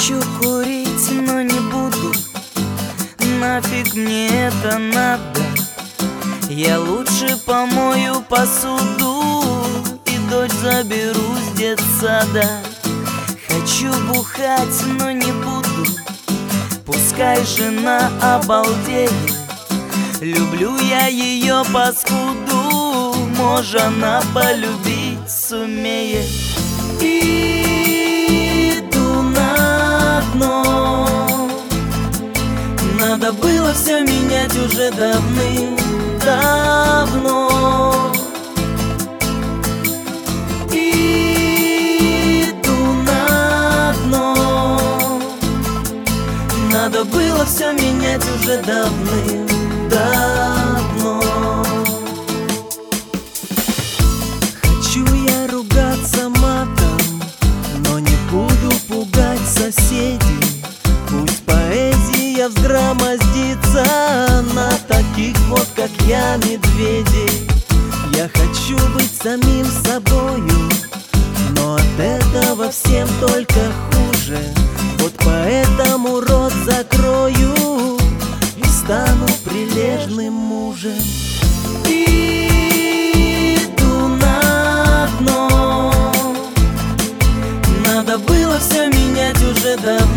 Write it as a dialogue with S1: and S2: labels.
S1: Хочу курить, но не буду. Нафиг мне это надо. Я лучше помою посуду и дочь заберу с детсада. Хочу бухать, но не буду. Пускай жена обалдеет. Люблю я ее паскуду, может она полюбить сумеет. Иду на дно. Надо было все менять уже давным-давно. Иду на дно. Надо было все менять уже давным-давно. Хочу я ругаться матом, но не буду пугать соседей. Пусть поэзия взгромоздится на таких вот, как я, медведей. Я хочу быть самим собою, но от этого всем только хуже. Вот поэтому рот закрою и стану прилежным мужем. Иду на дно. Надо было все менять уже давно.